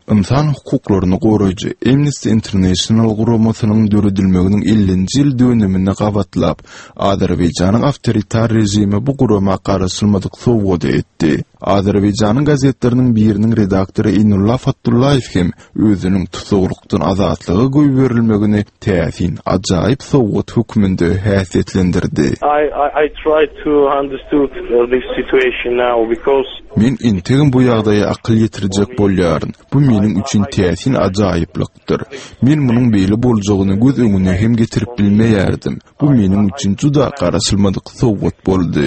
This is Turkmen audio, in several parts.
İnsan hukuklaryny goraýjy Amnesty International guramasynyň döredilmeginiň 50-nji ýyl dönemini gabatlap, Azerbaýjanyň awtoritar rejimi bu gurama garşylmadyk sowgat etdi. Azerbaýjanyň gazetleriniň biriniň redaktory Inullah Fattullayew hem özüniň tutuklukdan azatlygy goýup berilmegini täsin ajaýyp sowgat hökmünde häsiýetlendirdi. I try to understand this situation now because men integin bu ýagdaýa akyl ýetirjek bolýaryn. Bu meniň üçin täsin ajaýyplykdyr. Men munyň beýle boljagyny göz öňüne hem getirip bilmeýärdim. Bu meniň üçin juda garaşylmadyk sowgat boldy.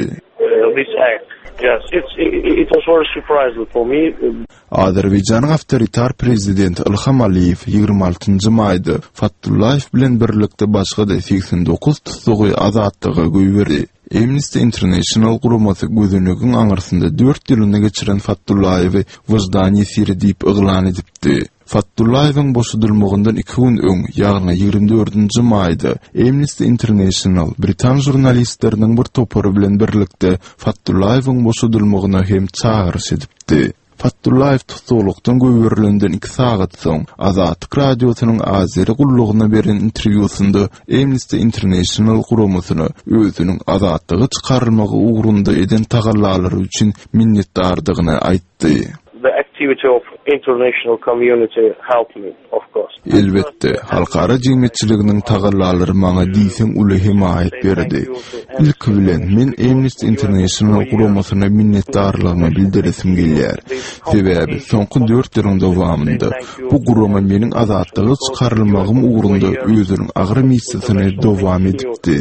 Yes, it was very surprising for me. Azerbaýjanyň awtoritar prezidenti Ilham Aliýew 26-njy maýda Fattullayew bilen birlikde başga da 89 tutsugy azatlygy goýberdi. Amnesty International guramasy gözünüň aňyrsynda 4 ýylyny geçiren Fattullayewy wyjdan ýesiri diýip yglan edipdi. Fattullayewiň boşadylmagyndan 2 gün öň, ýagny 24-nji maýda Amnesty International Britan jurnalistleriniň bir topary bilen birlikde Fattullayewiň boşadylmagyna hem çağırış edipdi. Fattullayew tutuklukdan goýberilenden 2 sagat soň Azatlyk radiosynyň Azeri gullugyna beren interwýusynda Amnesty International guramasyny özüniň azatlygy çykarylmagy ugrunda eden tagallalary üçin minnetdardygyny aýtdy. The activity of international community helped me, of course. Elbette, halkara jemgyýetçiliginiň tagallalary maňa diýsen uly himayet berdi. İlk bilen men Amnesty International guramasyna minnetdarlygymy bildiresim gelýär. Sebäbi soňky 4 ýylyň dowamında bu gurama meniň azatlygy çykarylmagym ugrunda özüniň agyr missiýasyny dowam etdi.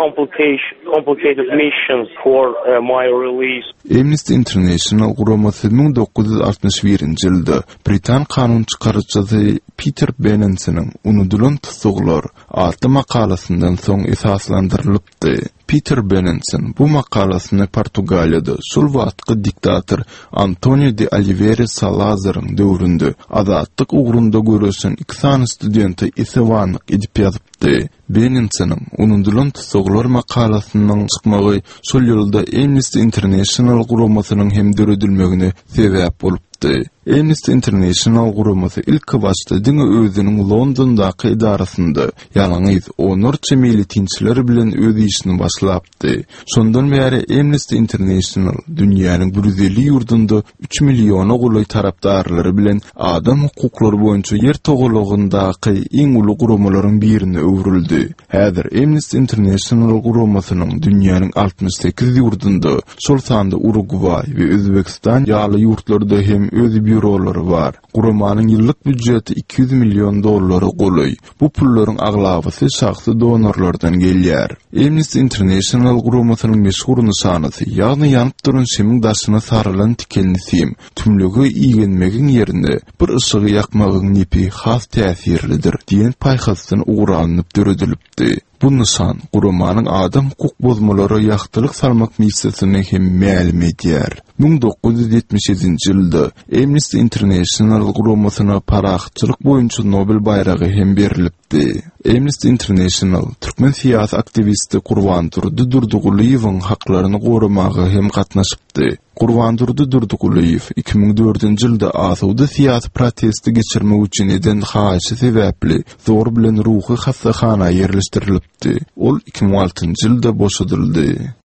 Complicated missions for my release. Amnesty International guramasy 1961-nji ýylda Britan kanun çykarjysy Peter Benenson'yň unudulan tutuklar adly makalasyndan soň esaslandyrylypdy. Peter Benenson bu makalasyny Portugaliýada şol wagtky diktator Antonio de Oliveira Salazar'yň döwründe azatlyk ugrunda görüşen 2 sany studenti iswanlyk edip ýazypdy. Benenson'yň unudulan tutuklar makalasynyň çykmagy şol ýylda Amnesty International guramasynyň hem döredilmegine sebäp bolupdy. Amnesty International guramasy ilk başda diňe özüniň Londondaky idarasynda ýalňyz onurça militinçiler bilen öz işini başlapdy. Şondan beri Amnesty International dünýäniň 150 ýurdunda 3 milliona goly tarapdarlary bilen adam hukuklary boýunça ýer togalygyndaky iň uly guramalaryň birine öwrüldi. Häzir Amnesty International guramasynyň dünýäniň 68 ýurdunda, şol sanda Uruguay we Özbekistan ýaly ýurtlarda hem öz büroları var. Guramanyň ýyllyk büdjeti $200 milyon goly. Bu pullaryň aglabysy şahsy donorlardan gelýär. Amnesty International guramasynyň meşhur nysanyny, ýagny ýanyp duran şemiň daşyna sarılan tikelni sim, tümlegi iýenmegiň ýerinde bir ışıgy ýakmagyň nepi has täsirlidir diýen paýhasdan ugranyp döredilipdi. Bu nysan guramanyň adam hukuk bozmalary ýagtylyk salmak missiýasyny hem ma'lum edýär. 1977-nji ýylda Amnesty International guramasyna paraxçylyk boýunça Nobel bayragy hem berilipdi. Amnesty International türkmen siýasy aktivisti Gurbanturdy Durduguliýewiň haklaryny goramagy hem gatnaşypdy. Gurbanturdy Durduguliýew 2004-nji ýylda Asuda siýasy protesti geçirmek üçin eden haýşy sebäpli zor bilen ruhy hastaxana ýerleşdirilipdi. Ol 2006-njy ýylda boşadyldy.